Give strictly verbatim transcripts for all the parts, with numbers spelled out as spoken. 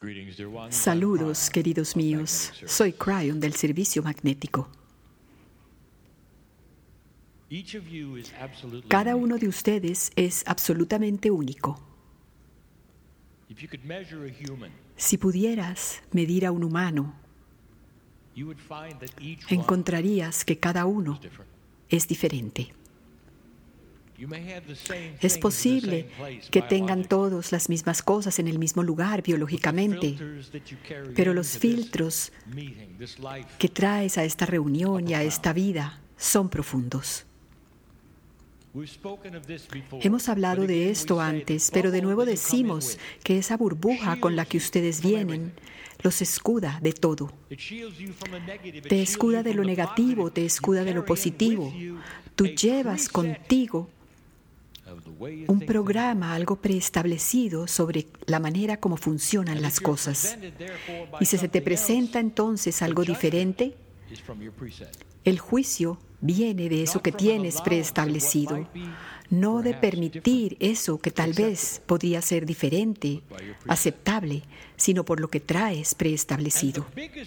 Saludos, queridos míos. Soy Cryon del Servicio Magnético. Cada uno de ustedes es absolutamente único. Si pudieras medir a un humano, encontrarías que cada uno es diferente. Es posible que tengan todos las mismas cosas en el mismo lugar biológicamente, pero los filtros que traes a esta reunión y a esta vida son profundos. Hemos hablado de esto antes, pero de nuevo decimos que esa burbuja con la que ustedes vienen los escuda de todo. Te escuda de lo negativo, te escuda de lo positivo. Tú llevas contigo un programa, algo preestablecido sobre la manera como funcionan las cosas. Y si se te presenta entonces algo diferente, el juicio viene de eso que tienes preestablecido, no de permitir eso que tal vez podría ser diferente, aceptable, sino por lo que traes preestablecido.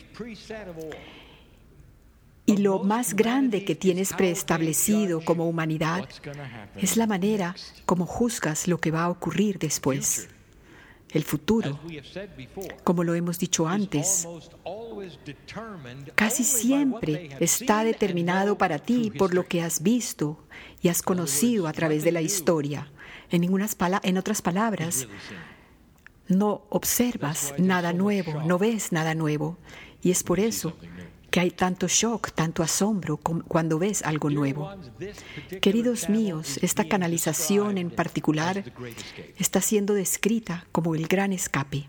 Y lo más grande que tienes preestablecido como humanidad es la manera como juzgas lo que va a ocurrir después. El futuro, como lo hemos dicho antes, casi siempre está determinado para ti por lo que has visto y has conocido a través de la historia. En, ninguna pala- en otras palabras, no observas nada nuevo, no ves nada nuevo. Y es por eso que hay tanto shock, tanto asombro cuando ves algo nuevo. Queridos míos, esta canalización en particular está siendo descrita como el gran escape.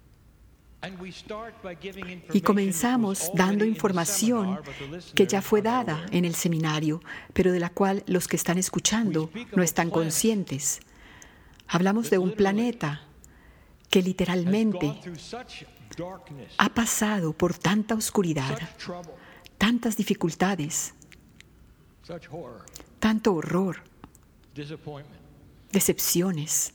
Y comenzamos dando información que ya fue dada en el seminario, pero de la cual los que están escuchando no están conscientes. Hablamos de un planeta que literalmente ha pasado por tanta oscuridad, tantas dificultades, tanto horror, decepciones.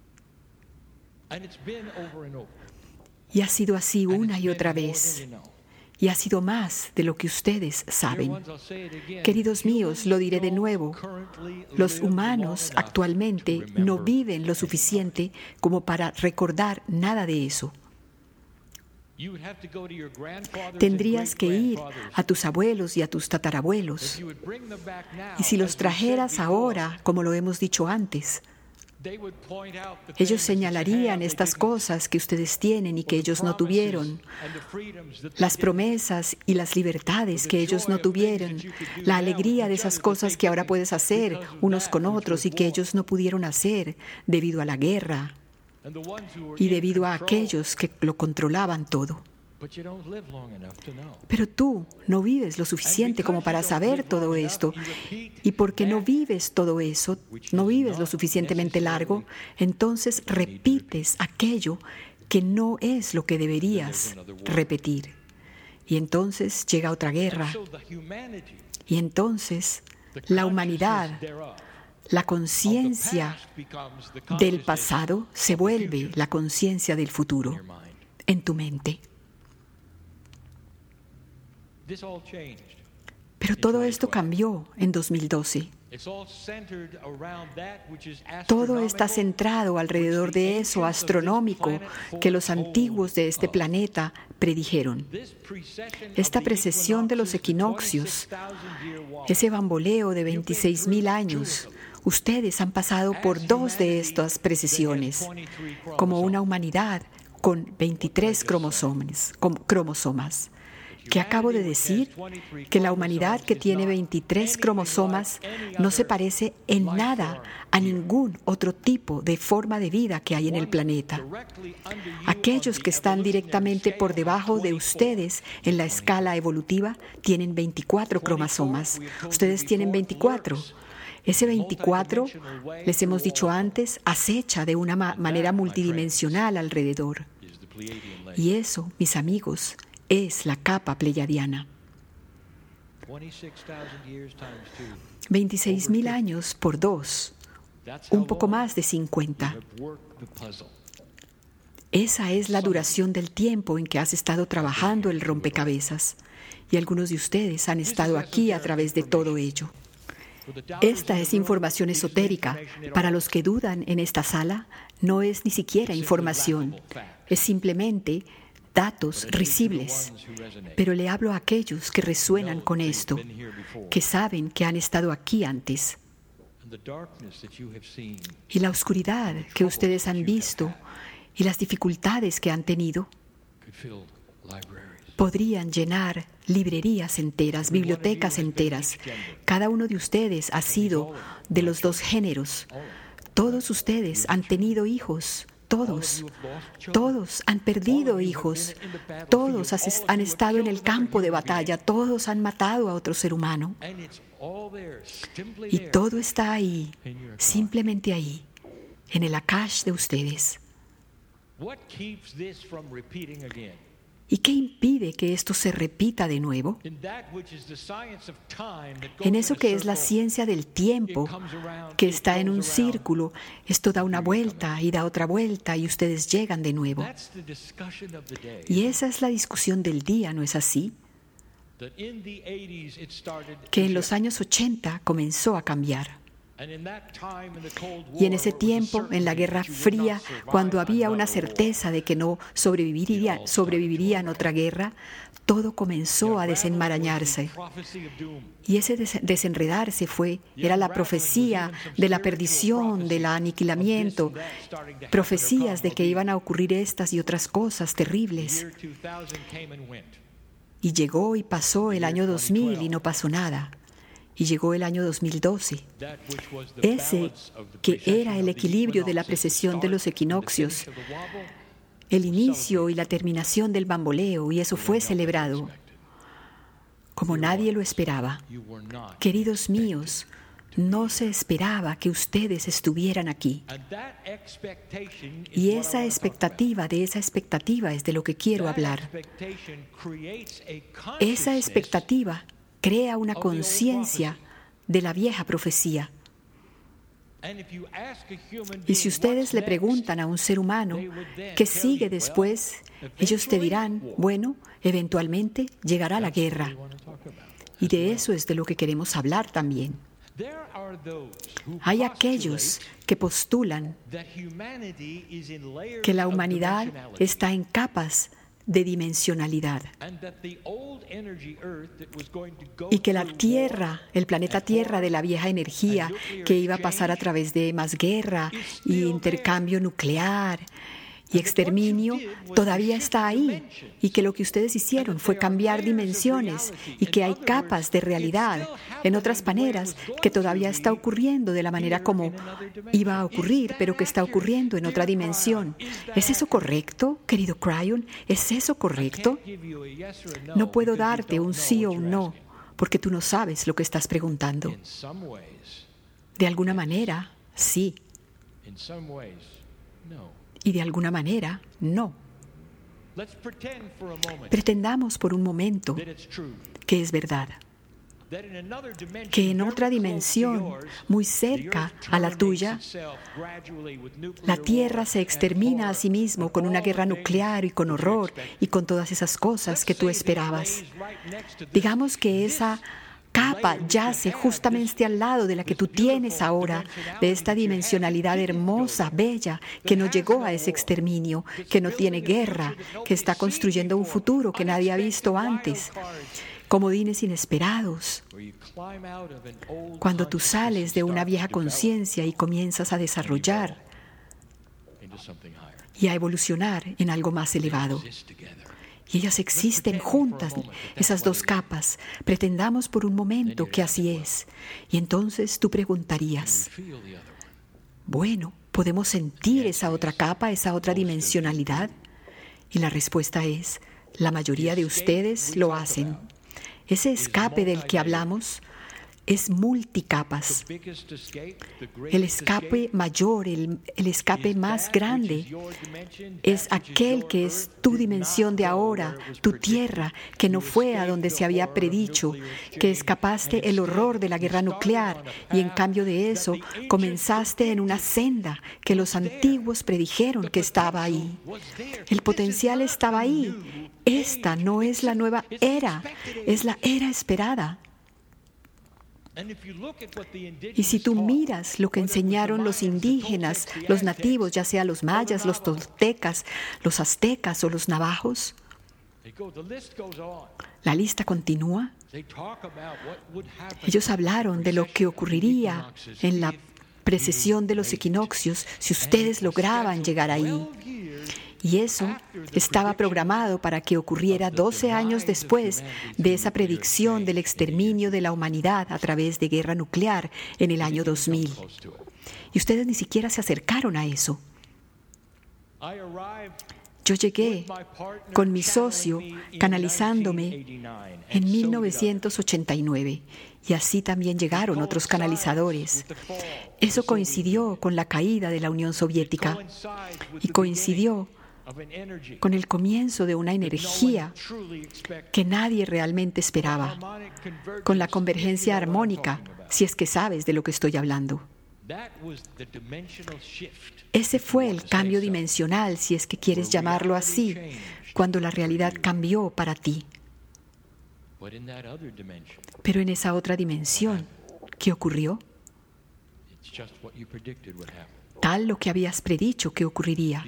Y ha sido así una y otra vez. Y ha sido más de lo que ustedes saben. Queridos míos, lo diré de nuevo. Los humanos actualmente no viven lo suficiente como para recordar nada de eso. Tendrías que ir a tus abuelos y a tus tatarabuelos. Y si los trajeras ahora, como lo hemos dicho antes, ellos señalarían estas cosas que ustedes tienen y que ellos no tuvieron, las promesas y las libertades que ellos no tuvieron, la alegría de esas cosas que ahora puedes hacer unos con otros y que ellos no pudieron hacer debido a la guerra y debido a aquellos que lo controlaban todo. Pero tú no vives lo suficiente como para saber todo esto. Y porque no vives todo eso, no vives lo suficientemente largo, entonces repites aquello que no es lo que deberías repetir. Y entonces llega otra guerra. Y entonces la humanidad, la conciencia del pasado se vuelve la conciencia del futuro en tu mente. Pero todo esto cambió en dos mil doce. Todo está centrado alrededor de eso astronómico que los antiguos de este planeta predijeron. Esta precesión de los equinoccios, ese bamboleo de veintiséis mil años, ustedes han pasado por dos de estas precesiones, como una humanidad con veintitrés cromosomas, cromosomas. Que acabo de decir que la humanidad que tiene veintitrés cromosomas no se parece en nada a ningún otro tipo de forma de vida que hay en el planeta. Aquellos que están directamente por debajo de ustedes en la escala evolutiva tienen veinticuatro cromosomas. Ustedes tienen veinticuatro. Ese veinticuatro, les hemos dicho antes, acecha de una ma- manera multidimensional alrededor. Y eso, mis amigos, es la capa pleyadiana. veintiséis mil años por dos, un poco más de cincuenta. Esa es la duración del tiempo en que has estado trabajando el rompecabezas. Y algunos de ustedes han estado aquí a través de todo ello. Esta es información esotérica. Para los que dudan en esta sala, no es ni siquiera información. Es simplemente datos risibles. Pero le hablo a aquellos que resuenan con esto, que saben que han estado aquí antes. Y la oscuridad que ustedes han visto y las dificultades que han tenido podrían llenar librerías enteras, bibliotecas enteras. Cada uno de ustedes ha sido de los dos géneros. Todos ustedes han tenido hijos. Todos, todos han perdido hijos. Todos han estado en el campo de batalla. Todos han matado a otro ser humano. Y todo está ahí, simplemente ahí, en el Akash de ustedes. ¿Y qué impide que esto se repita de nuevo? En eso que es la ciencia del tiempo, que está en un círculo, esto da una vuelta y da otra vuelta y ustedes llegan de nuevo. Y esa es la discusión del día, ¿no es así? Que en los años ochenta comenzó a cambiar. Y en ese tiempo, en la Guerra Fría, cuando había una certeza de que no sobreviviría, sobrevivirían otra guerra, todo comenzó a desenmarañarse. Y ese des- desenredarse fue, era la profecía de la perdición, del aniquilamiento, profecías de que iban a ocurrir estas y otras cosas terribles. Y llegó y pasó el año dos mil y no pasó nada. Y llegó el año dos mil doce. Ese que era el equilibrio de la precesión de los equinoccios, el inicio y la terminación del bamboleo, y eso fue celebrado como nadie lo esperaba. Queridos míos, no se esperaba que ustedes estuvieran aquí. Y esa expectativa, de esa expectativa es de lo que quiero hablar. Esa expectativa crea una conciencia de la vieja profecía. Y si ustedes le preguntan a un ser humano qué sigue después, ellos te dirán, bueno, eventualmente llegará la guerra. Y de eso es de lo que queremos hablar también. Hay aquellos que postulan que la humanidad está en capas de dimensionalidad y que la Tierra, el planeta Tierra de la vieja energía que iba a pasar a través de más guerra y intercambio nuclear y exterminio, todavía está ahí, y que lo que ustedes hicieron fue cambiar dimensiones y que hay capas de realidad, en otras maneras, que todavía está ocurriendo de la manera como iba a ocurrir, pero que está ocurriendo en otra dimensión. ¿Es eso correcto, querido Cryon? ¿Es eso correcto? No puedo darte un sí o un no, porque tú no sabes lo que estás preguntando. De alguna manera, sí. Y de alguna manera, no. Pretendamos por un momento que es verdad, que en otra dimensión, muy cerca a la tuya, la Tierra se extermina a sí mismo con una guerra nuclear y con horror y con todas esas cosas que tú esperabas. Digamos que esa capa yace justamente al lado de la que tú tienes ahora, de esta dimensionalidad hermosa, bella, que no llegó a ese exterminio, que no tiene guerra, que está construyendo un futuro que nadie ha visto antes. Comodines inesperados. Cuando tú sales de una vieja conciencia y comienzas a desarrollar y a evolucionar en algo más elevado. Y ellas existen juntas, esas dos capas. Pretendamos por un momento que así es. Y entonces tú preguntarías, bueno, ¿podemos sentir esa otra capa, esa otra dimensionalidad? Y la respuesta es, la mayoría de ustedes lo hacen. Ese escape del que hablamos es multicapas. El escape mayor, el, el escape más grande, es aquel que es tu dimensión de ahora, tu tierra, que no fue a donde se había predicho, que escapaste el horror de la guerra nuclear y en cambio de eso comenzaste en una senda que los antiguos predijeron que estaba ahí. El potencial estaba ahí. Esta no es la nueva era, es la era esperada. Y si tú miras lo que enseñaron los indígenas, los nativos, ya sea los mayas, los toltecas, los aztecas o los navajos, la lista continúa. Ellos hablaron de lo que ocurriría en la precesión de los equinoccios si ustedes lograban llegar ahí. Y eso estaba programado para que ocurriera doce años después de esa predicción del exterminio de la humanidad a través de guerra nuclear en el año dos mil. Y ustedes ni siquiera se acercaron a eso. Yo llegué con mi socio canalizándome en mil novecientos ochenta y nueve y así también llegaron otros canalizadores. Eso coincidió con la caída de la Unión Soviética y coincidió con el comienzo de una energía que nadie realmente esperaba, con la convergencia armónica, si es que sabes de lo que estoy hablando. Ese fue el cambio dimensional, si es que quieres llamarlo así, cuando la realidad cambió para ti. Pero en esa otra dimensión, ¿qué ocurrió? Tal lo que habías predicho que ocurriría.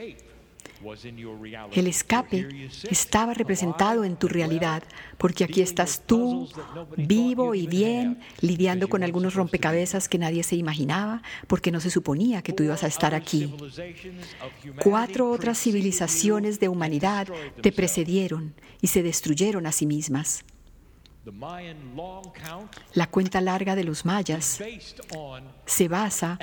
El escape estaba representado en tu realidad, porque aquí estás tú, vivo y bien, lidiando con algunos rompecabezas que nadie se imaginaba, porque no se suponía que tú ibas a estar aquí. Cuatro otras civilizaciones de humanidad te precedieron y se destruyeron a sí mismas. La cuenta larga de los mayas se basa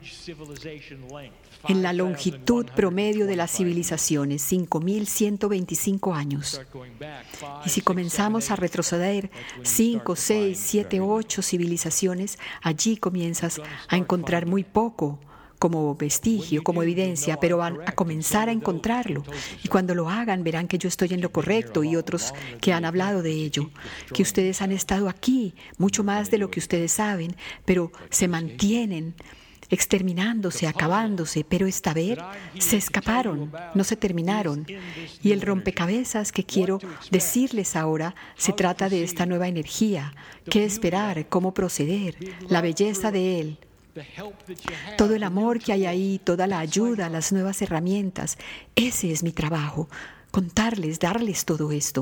en la longitud promedio de las civilizaciones, cinco mil ciento veinticinco años. Y si comenzamos a retroceder cinco, seis, siete, ocho civilizaciones, allí comienzas a encontrar muy poco como vestigio, como evidencia, pero van a comenzar a encontrarlo. Y cuando lo hagan, verán que yo estoy en lo correcto y otros que han hablado de ello, que ustedes han estado aquí, mucho más de lo que ustedes saben, pero se mantienen exterminándose, acabándose, pero esta vez se escaparon, no se terminaron. Y el rompecabezas que quiero decirles ahora se trata de esta nueva energía, qué esperar, cómo proceder, la belleza de él. Todo el amor que hay ahí, toda la ayuda, las nuevas herramientas, ese es mi trabajo, contarles, darles todo esto.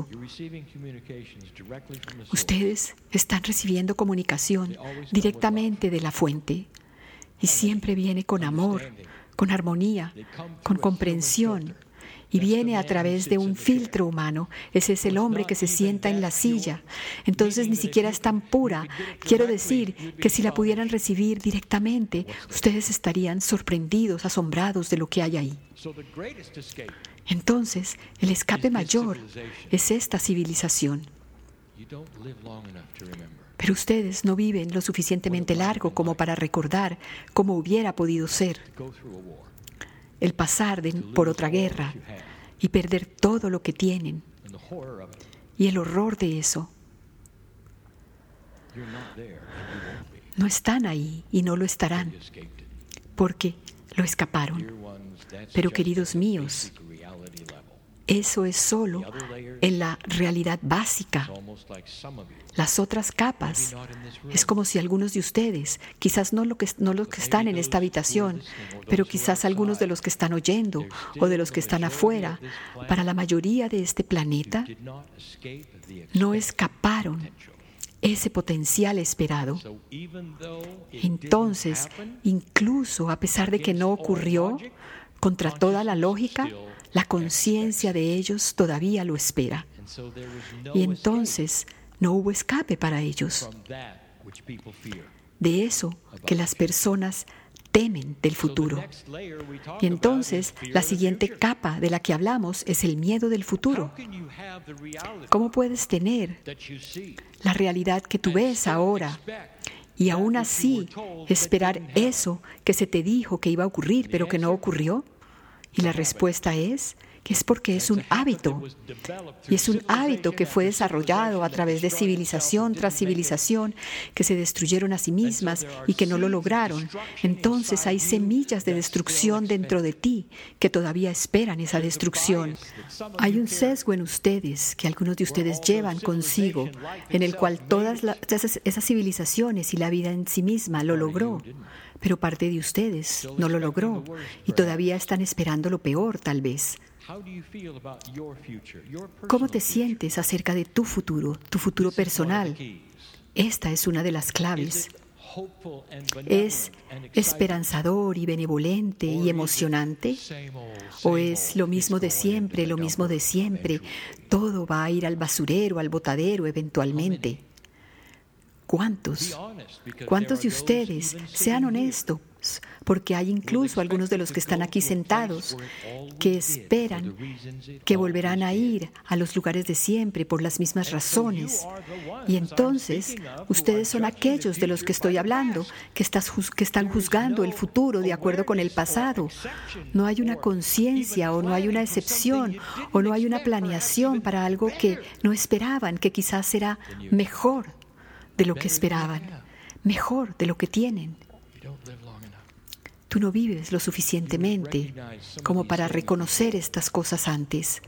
Ustedes están recibiendo comunicación directamente de la fuente y siempre viene con amor, con armonía, con comprensión. Y viene a través de un filtro humano. Ese es el hombre que se sienta en la silla. Entonces ni siquiera es tan pura. Quiero decir que si la pudieran recibir directamente, ustedes estarían sorprendidos, asombrados de lo que hay ahí. Entonces, el escape mayor es esta civilización. Pero ustedes no viven lo suficientemente largo como para recordar cómo hubiera podido ser el pasar de, por otra guerra y perder todo lo que tienen y el horror de eso. No están ahí y no lo estarán porque lo escaparon. Pero queridos míos, eso es solo en la realidad básica. Las otras capas, es como si algunos de ustedes, quizás no, lo que, no los que están en esta habitación, pero quizás algunos de los que están oyendo o de los que están afuera, para la mayoría de este planeta, no escaparon ese potencial esperado. Entonces, incluso a pesar de que no ocurrió, contra toda la lógica, la conciencia de ellos todavía lo espera. Y entonces no hubo escape para ellos de eso que las personas temen del futuro. Y entonces, la siguiente capa de la que hablamos es el miedo del futuro. ¿Cómo puedes tener la realidad que tú ves ahora y aún así esperar eso que se te dijo que iba a ocurrir, pero que no ocurrió? Y la respuesta es que es porque es un hábito. Y es un hábito que fue desarrollado a través de civilización tras civilización, que se destruyeron a sí mismas y que no lo lograron. Entonces hay semillas de destrucción dentro de ti que todavía esperan esa destrucción. Hay un sesgo en ustedes que algunos de ustedes llevan consigo, en el cual todas las, esas, esas civilizaciones y la vida en sí misma lo logró. Pero parte de ustedes no lo logró y todavía están esperando lo peor, tal vez. ¿Cómo te sientes acerca de tu futuro, tu futuro personal? Esta es una de las claves. ¿Es esperanzador y benevolente y emocionante? ¿O es lo mismo de siempre, lo mismo de siempre? Todo va a ir al basurero, al botadero eventualmente. ¿Cuántos? ¿Cuántos de ustedes? Sean honestos, porque hay incluso algunos de los que están aquí sentados que esperan que volverán a ir a los lugares de siempre por las mismas razones. Y entonces, ustedes son aquellos de los que estoy hablando, que, estás, que están juzgando el futuro de acuerdo con el pasado. No hay una conciencia o no hay una excepción o no hay una planeación para algo que no esperaban, que quizás será mejor de lo que esperaban, mejor de lo que tienen. Tú no vives lo suficientemente como para reconocer estas cosas antes.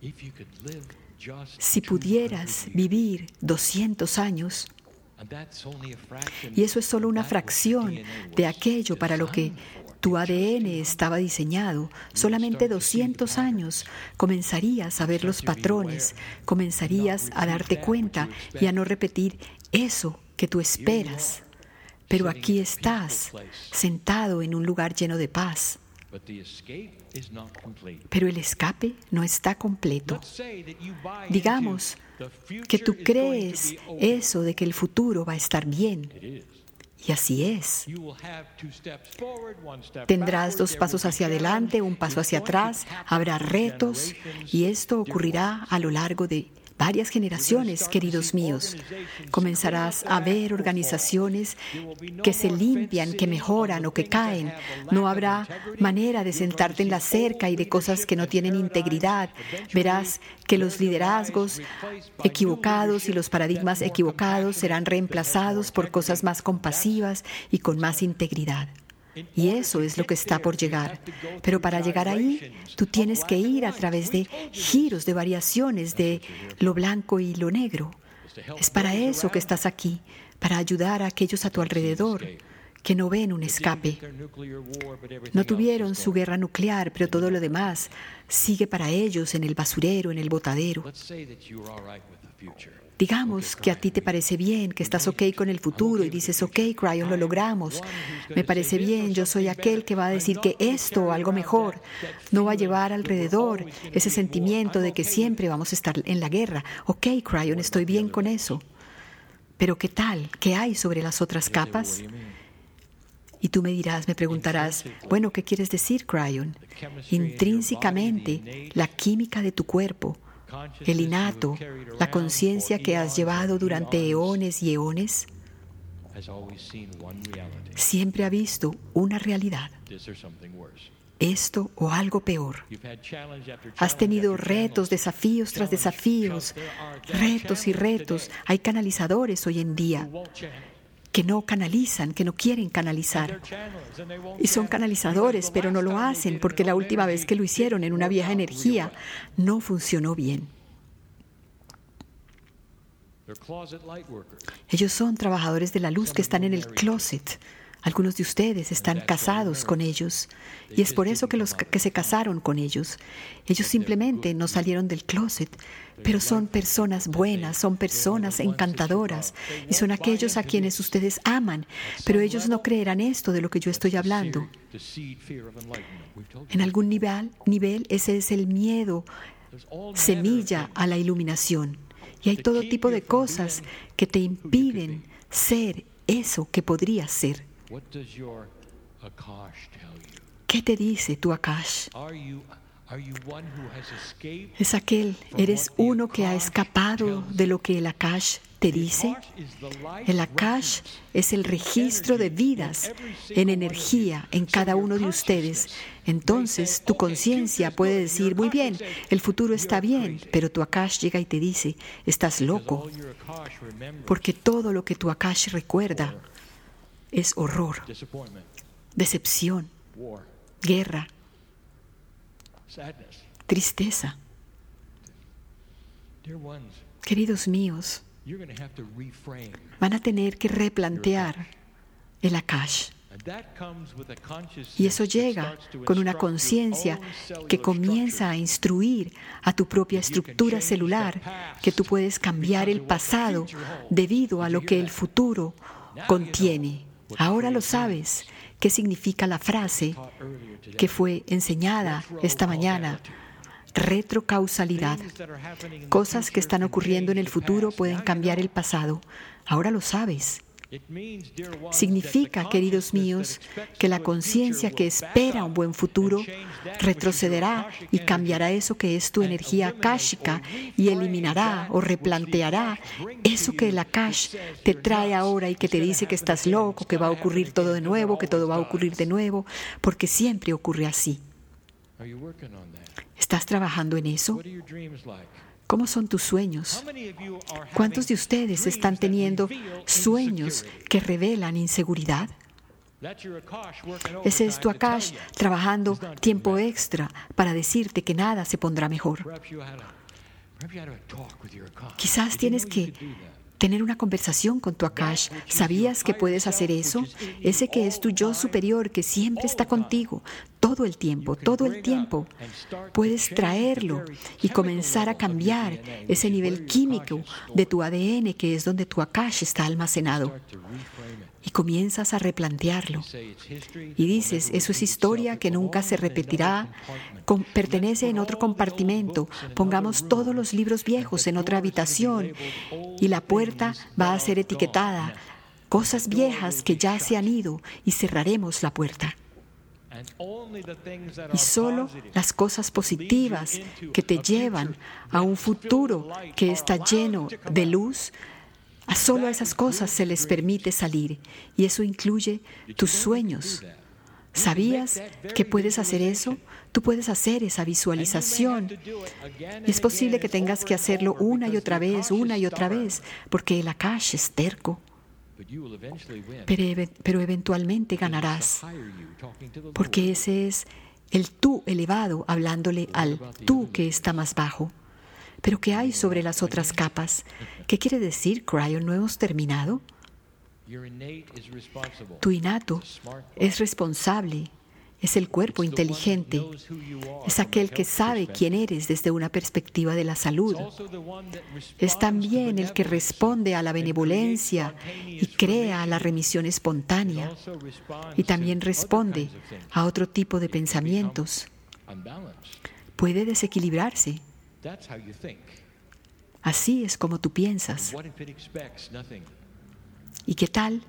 Si pudieras vivir doscientos años, y eso es solo una fracción de aquello para lo que tu A D N estaba diseñado, solamente doscientos años, comenzarías a ver los patrones, comenzarías a darte cuenta y a no repetir eso que tú esperas. Pero aquí estás, sentado en un lugar lleno de paz. Pero el escape no está completo. Digamos que tú crees eso de que el futuro va a estar bien. Y así es. Tendrás dos pasos hacia adelante, un paso hacia atrás, habrá retos, y esto ocurrirá a lo largo de varias generaciones, queridos míos. Comenzarás a ver organizaciones que se limpian, que mejoran o que caen. No habrá manera de sentarte en la cerca y de cosas que no tienen integridad. Verás que los liderazgos equivocados y los paradigmas equivocados serán reemplazados por cosas más compasivas y con más integridad. Y eso es lo que está por llegar. Pero para llegar ahí, tú tienes que ir a través de giros, de variaciones de lo blanco y lo negro. Es para eso que estás aquí, para ayudar a aquellos a tu alrededor que no ven un escape. No tuvieron su guerra nuclear, pero todo lo demás sigue para ellos en el basurero, en el botadero. Digamos que a ti te parece bien, que estás ok con el futuro y dices, ok, Cryon, lo logramos. Me parece bien, yo soy aquel que va a decir que esto o algo mejor no va a llevar alrededor ese sentimiento de que siempre vamos a estar en la guerra. Ok, Cryon, estoy bien con eso. Pero ¿qué tal? ¿Qué hay sobre las otras capas? Y tú me dirás, me preguntarás, bueno, ¿qué quieres decir, Cryon? Intrínsecamente, la química de tu cuerpo, el innato, la conciencia que has llevado durante eones y eones, siempre ha visto una realidad. Esto o algo peor. Has tenido retos, desafíos tras desafíos, retos y retos. Hay canalizadores hoy en día que no canalizan, que no quieren canalizar. Y son canalizadores, pero no lo hacen porque la última vez que lo hicieron en una vieja energía no funcionó bien. Ellos son trabajadores de la luz que están en el closet. Algunos de ustedes están casados con ellos y es por eso que los que se casaron con ellos. Ellos simplemente no salieron del closet, pero son personas buenas, son personas encantadoras y son aquellos a quienes ustedes aman, pero ellos no creerán esto de lo que yo estoy hablando. En algún nivel, nivel ese es el miedo, semilla a la iluminación. Y hay todo tipo de cosas que te impiden ser eso que podrías ser. ¿Qué te dice tu Akash? ¿Es aquel, eres uno que ha escapado de lo que el Akash te dice? El Akash es el registro de vidas en energía en cada uno de ustedes. Entonces tu conciencia puede decir, muy bien, el futuro está bien, pero tu Akash llega y te dice, estás loco, porque todo lo que tu Akash recuerda es horror, decepción, guerra, tristeza. Queridos míos, van a tener que replantear el Akash. Y eso llega con una conciencia que comienza a instruir a tu propia estructura celular, que tú puedes cambiar el pasado debido a lo que el futuro contiene. Ahora lo sabes. ¿Qué significa la frase que fue enseñada esta mañana? Retrocausalidad. Cosas que están ocurriendo en el futuro pueden cambiar el pasado. Ahora lo sabes. Significa, queridos míos, que la conciencia que espera un buen futuro retrocederá y cambiará eso que es tu energía akáshica y eliminará o replanteará eso que el Akash te trae ahora y que te dice que estás loco, que va a ocurrir todo de nuevo, que todo va a ocurrir de nuevo, porque siempre ocurre así. ¿Estás trabajando en eso? ¿Cómo son tus sueños? ¿Cuántos de ustedes están teniendo sueños que revelan inseguridad? Ese es tu Akash trabajando tiempo extra para decirte que nada se pondrá mejor. Quizás tienes que tener una conversación con tu Akash. ¿Sabías que puedes hacer eso? Ese que es tu yo superior, que siempre está contigo, todo el tiempo, todo el tiempo. Puedes traerlo y comenzar a cambiar ese nivel químico de tu A D N, que es donde tu Akash está almacenado. Y comienzas a replantearlo. Y dices, eso es historia que nunca se repetirá, con, pertenece en otro compartimento. Pongamos todos los libros viejos en otra habitación y la puerta va a ser etiquetada. Cosas viejas que ya se han ido y cerraremos la puerta. Y solo las cosas positivas que te llevan a un futuro que está lleno de luz, a solo a esas cosas se les permite salir, y eso incluye tus sueños. ¿Sabías que puedes hacer eso? Tú puedes hacer esa visualización. Es posible que tengas que hacerlo una y otra vez, una y otra vez, porque el Akash es terco. Pero, pero eventualmente ganarás, porque ese es el tú elevado hablándole al tú que está más bajo. Pero ¿qué hay sobre las otras capas? ¿Qué quiere decir, Cryon? ¿No hemos terminado? Tu innato es responsable, es el cuerpo inteligente, es aquel que sabe quién eres desde una perspectiva de la salud. Es también el que responde a la benevolencia y crea la remisión espontánea, y también responde a otro tipo de pensamientos. Puede desequilibrarse. Así es como tú piensas. ¿Y qué tal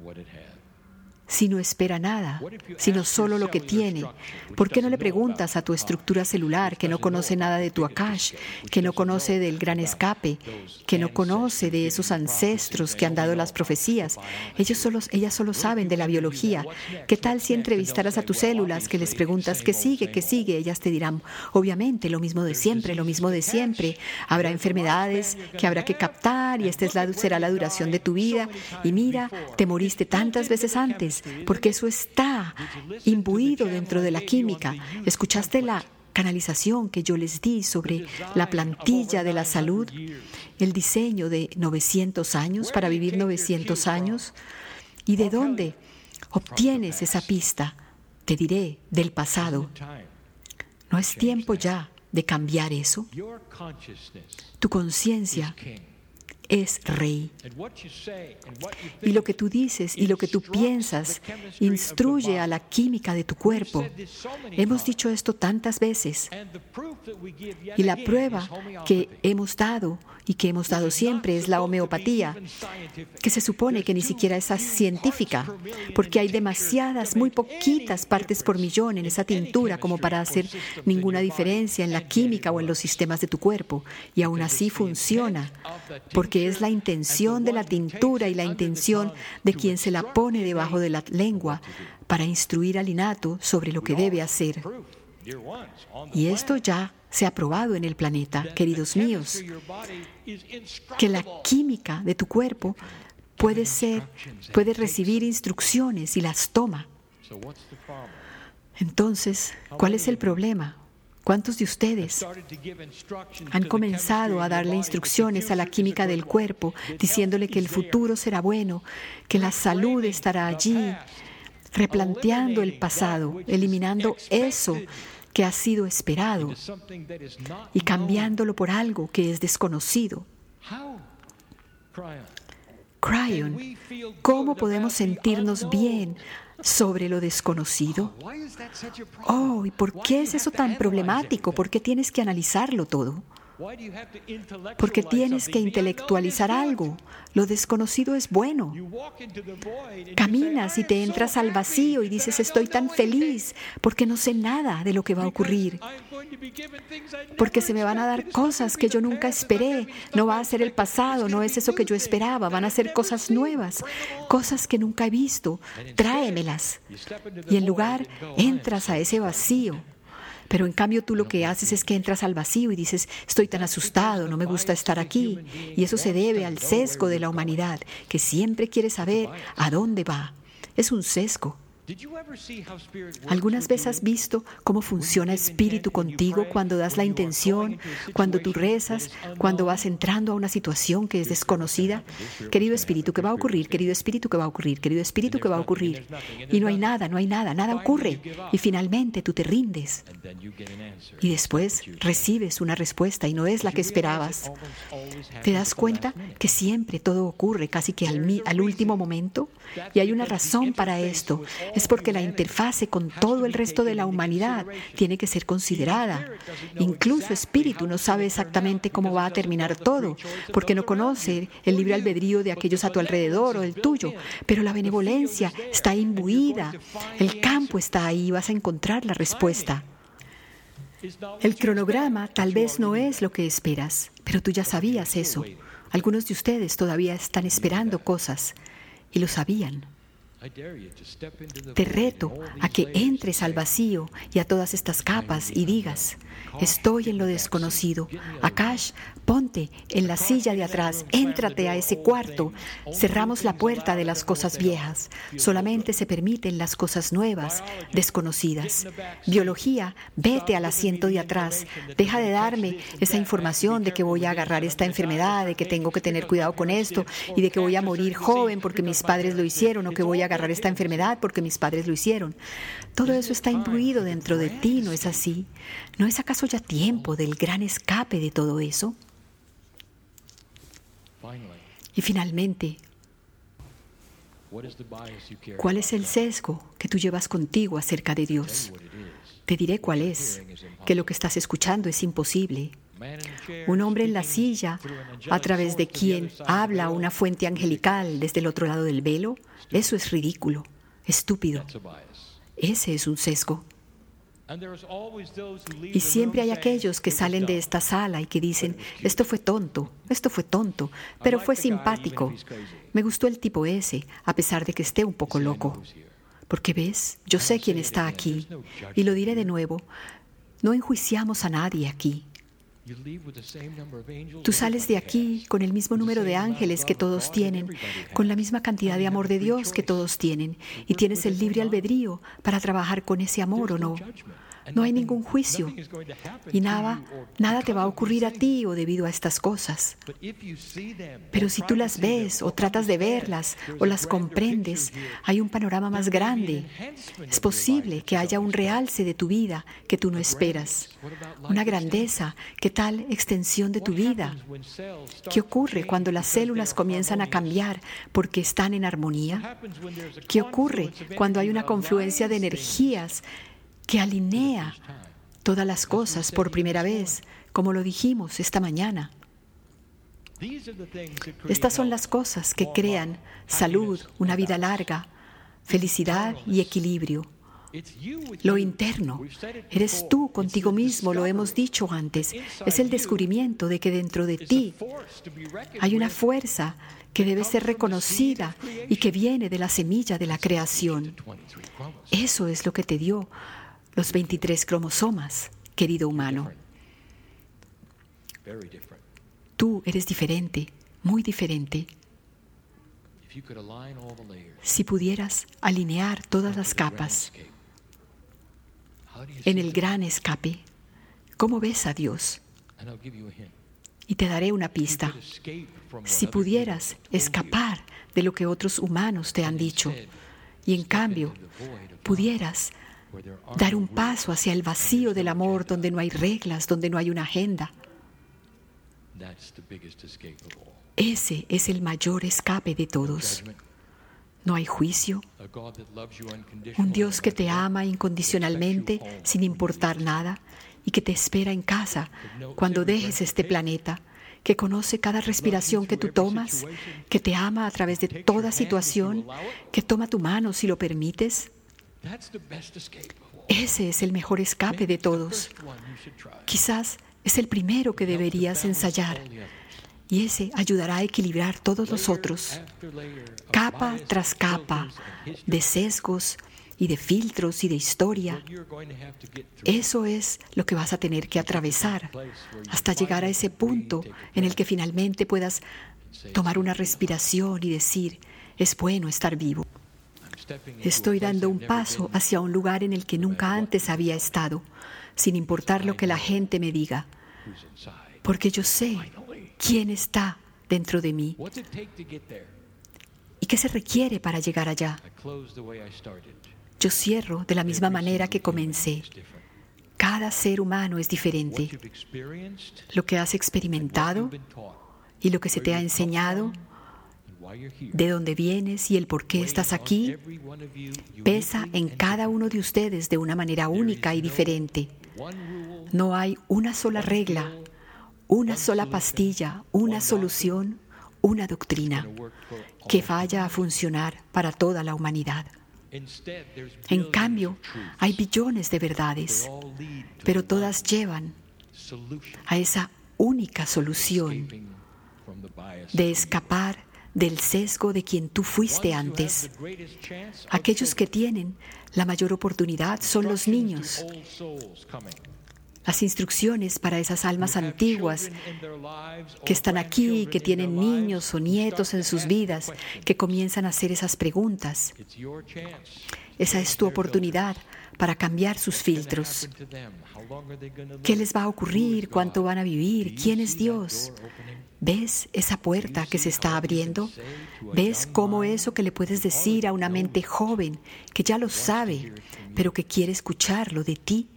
si no espera nada, sino solo lo que tiene? ¿Por qué no le preguntas a tu estructura celular, que no conoce nada de tu Akash, que no conoce del gran escape, que no conoce de esos ancestros que han dado las profecías? Ellos solo, ellas solo saben de la biología. ¿Qué tal si entrevistaras a tus células, que les preguntas qué sigue, qué sigue? Ellas te dirán, obviamente, lo mismo de siempre, lo mismo de siempre. Habrá enfermedades que habrá que captar y esta es la, será la duración de tu vida. Y mira, te moriste tantas veces antes, porque eso está imbuido dentro de la química. ¿Escuchaste la canalización que yo les di sobre la plantilla de la salud? El diseño de novecientos años para vivir novecientos años. ¿Y de dónde obtienes esa pista? Te diré, del pasado. ¿No es tiempo ya de cambiar eso? Tu conciencia es rey. Y lo que tú dices y lo que tú piensas instruye a la química de tu cuerpo. Hemos dicho esto tantas veces. Y la prueba que hemos dado y que hemos dado siempre es la homeopatía, que se supone que ni siquiera es científica, porque hay demasiadas, muy poquitas partes por millón en esa tintura como para hacer ninguna diferencia en la química o en los sistemas de tu cuerpo. Y aún así funciona, porque es la intención de la tintura y la intención de quien se la pone debajo de la lengua para instruir al innato sobre lo que debe hacer. Y esto ya se ha probado en el planeta, queridos míos, que la química de tu cuerpo puede ser, puede recibir instrucciones y las toma. Entonces, ¿cuál es el problema? ¿Cuántos de ustedes han comenzado a darle instrucciones a la química del cuerpo, diciéndole que el futuro será bueno, que la salud estará allí, replanteando el pasado, eliminando eso que ha sido esperado y cambiándolo por algo que es desconocido? Cryon, ¿cómo podemos sentirnos bien sobre lo desconocido? Oh, ¿y por qué es eso tan problemático? ¿Por qué tienes que analizarlo todo? Porque tienes que intelectualizar algo. Lo desconocido es bueno. Caminas y te entras al vacío y dices, estoy tan feliz porque no sé nada de lo que va a ocurrir. Porque se me van a dar cosas que yo nunca esperé. No va a ser el pasado, no es eso que yo esperaba. Van a ser cosas nuevas, cosas que nunca he visto. Tráemelas. Y en lugar, entras a ese vacío. Pero en cambio tú lo que haces es que entras al vacío y dices, estoy tan asustado, no me gusta estar aquí. Y eso se debe al sesgo de la humanidad, que siempre quiere saber a dónde va. Es un sesgo. ¿Algunas veces has visto cómo funciona espíritu contigo cuando das la intención, cuando tú rezas, cuando vas entrando a una situación que es desconocida? Querido espíritu, ¿qué va a ocurrir? Querido espíritu, ¿qué va a ocurrir? Querido espíritu, ¿qué va a ocurrir? Y no hay nada, no hay nada, nada ocurre. Y finalmente tú te rindes. Y después recibes una respuesta y no es la que esperabas. ¿Te das cuenta que siempre todo ocurre casi que al, al último momento? Y hay una razón para esto. Es porque la interfase con todo el resto de la humanidad tiene que ser considerada. Incluso espíritu no sabe exactamente cómo va a terminar todo, porque no conoce el libre albedrío de aquellos a tu alrededor o el tuyo, pero la benevolencia está imbuida, el campo está ahí y vas a encontrar la respuesta. El cronograma tal vez no es lo que esperas, pero tú ya sabías eso. Algunos de ustedes todavía están esperando cosas y lo sabían. Te reto a que entres al vacío y a todas estas capas y digas, estoy en lo desconocido. Akash, ponte en la silla de atrás, éntrate a ese cuarto. Cerramos la puerta de las cosas viejas. Solamente se permiten las cosas nuevas, desconocidas. Biología, vete al asiento de atrás. Deja de darme esa información de que voy a agarrar esta enfermedad, de que tengo que tener cuidado con esto y de que voy a morir joven porque mis padres lo hicieron o que voy a agarrar esta enfermedad porque mis padres lo hicieron. Todo eso está imbuido dentro de ti, ¿no es así? ¿No es acaso ya tiempo del gran escape de todo eso? Y finalmente, ¿cuál es el sesgo que tú llevas contigo acerca de Dios? Te diré cuál es, que lo que estás escuchando es imposible. Un hombre en la silla, a través de quien habla una fuente angelical desde el otro lado del velo, eso es ridículo, estúpido. Ese es un sesgo. Y siempre hay aquellos que salen de esta sala y que dicen, esto fue tonto, esto fue tonto, pero fue simpático. Me gustó el tipo ese, a pesar de que esté un poco loco. Porque ves, yo sé quién está aquí. Y lo diré de nuevo, no enjuiciamos a nadie aquí. Tú sales de aquí con el mismo número de ángeles que todos tienen, con la misma cantidad de amor de Dios que todos tienen, y tienes el libre albedrío para trabajar con ese amor o no. No hay ningún juicio y nada, nada te va a ocurrir a ti o debido a estas cosas. Pero si tú las ves o tratas de verlas o las comprendes, hay un panorama más grande. Es posible que haya un realce de tu vida que tú no esperas, una grandeza. ¿Qué tal extensión de tu vida? ¿Qué ocurre cuando las células comienzan a cambiar porque están en armonía? ¿Qué ocurre cuando hay una confluencia de energías que alinea todas las cosas por primera vez, como lo dijimos esta mañana? Estas son las cosas que crean salud, una vida larga, felicidad y equilibrio. Lo interno, eres tú contigo mismo, lo hemos dicho antes, es el descubrimiento de que dentro de ti hay una fuerza que debe ser reconocida y que viene de la semilla de la creación. Eso es lo que te dio los veintitrés cromosomas, querido humano. Tú eres diferente, muy diferente. Si pudieras alinear todas las capas en el gran escape, ¿cómo ves a Dios? Y te daré una pista. Si pudieras escapar de lo que otros humanos te han dicho y en cambio pudieras dar un paso hacia el vacío del amor donde no hay reglas, donde no hay una agenda, ese es el mayor escape de todos. No hay juicio. Un Dios que te ama incondicionalmente, sin importar nada, y que te espera en casa cuando dejes este planeta, que conoce cada respiración que tú tomas, que te ama a través de toda situación, que toma tu mano si lo permites. Ese es el mejor escape de todos. Quizás es el primero que deberías ensayar. Y ese ayudará a equilibrar todos los otros, capa tras capa, de sesgos y de filtros y de historia. Eso es lo que vas a tener que atravesar hasta llegar a ese punto en el que finalmente puedas tomar una respiración y decir, es bueno estar vivo. Estoy dando un paso hacia un lugar en el que nunca antes había estado, sin importar lo que la gente me diga, porque yo sé quién está dentro de mí y qué se requiere para llegar allá. Yo cierro de la misma manera que comencé. Cada ser humano es diferente. Lo que has experimentado y lo que se te ha enseñado, de dónde vienes y el por qué estás aquí, pesa en cada uno de ustedes de una manera única y diferente. No hay una sola regla, una sola pastilla, una solución, una doctrina que vaya a funcionar para toda la humanidad. En cambio, hay billones de verdades, pero todas llevan a esa única solución de escapar del sesgo de quien tú fuiste antes. Aquellos que tienen la mayor oportunidad son los niños. Las instrucciones para esas almas antiguas que están aquí, que tienen niños o nietos en sus vidas, que comienzan a hacer esas preguntas. Esa es tu oportunidad para cambiar sus filtros. ¿Qué les va a ocurrir? ¿Cuánto van a vivir? ¿Quién es Dios? ¿Ves esa puerta que se está abriendo? ¿Ves cómo eso que le puedes decir a una mente joven que ya lo sabe, pero que quiere escucharlo de ti?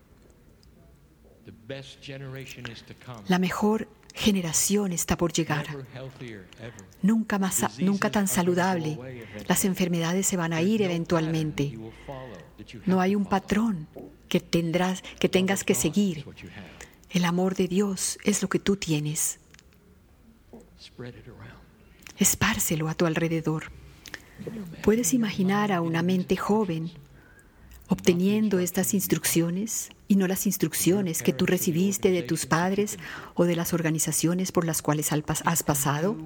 La mejor generación está por llegar. Nunca más, nunca tan saludable. Las enfermedades se van a ir eventualmente. No hay un patrón que tendrás, que tengas que seguir. El amor de Dios es lo que tú tienes. Espárcelo a tu alrededor. ¿Puedes imaginar a una mente joven obteniendo estas instrucciones y no las instrucciones que tú recibiste de tus padres o de las organizaciones por las cuales has pasado?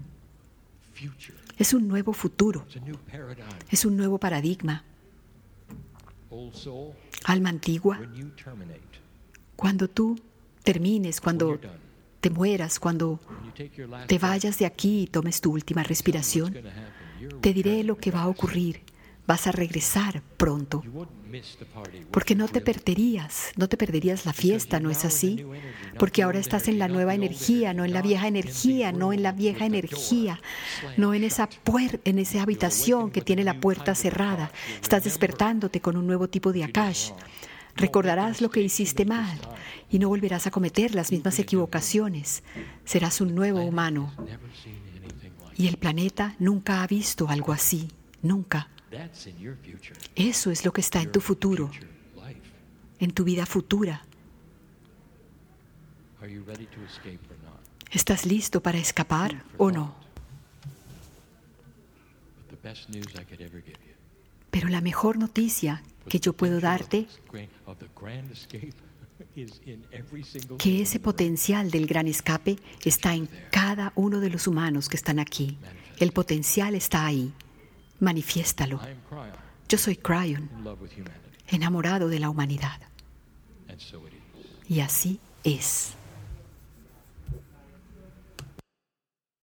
Es un nuevo futuro. Es un nuevo paradigma. Alma antigua, cuando tú termines, cuando te mueras, cuando te vayas de aquí y tomes tu última respiración, te diré lo que va a ocurrir vas a regresar pronto. Porque no te perderías, no te perderías la fiesta, ¿no es así? Porque ahora estás en la nueva energía, no en la vieja energía, no en la vieja energía, no en esa puer- en esa habitación que tiene la puerta cerrada. Estás despertándote con un nuevo tipo de Akash. Recordarás lo que hiciste mal y no volverás a cometer las mismas equivocaciones. Serás un nuevo humano. Y el planeta nunca ha visto algo así, nunca. Eso es lo que está en tu futuro, en tu vida futura. ¿Estás listo para escapar o no? Pero la mejor noticia que yo puedo darte, que ese potencial del gran escape está en cada uno de los humanos que están aquí. El potencial está ahí. Manifiéstalo. Yo soy Cryon, enamorado de la humanidad. Y así es.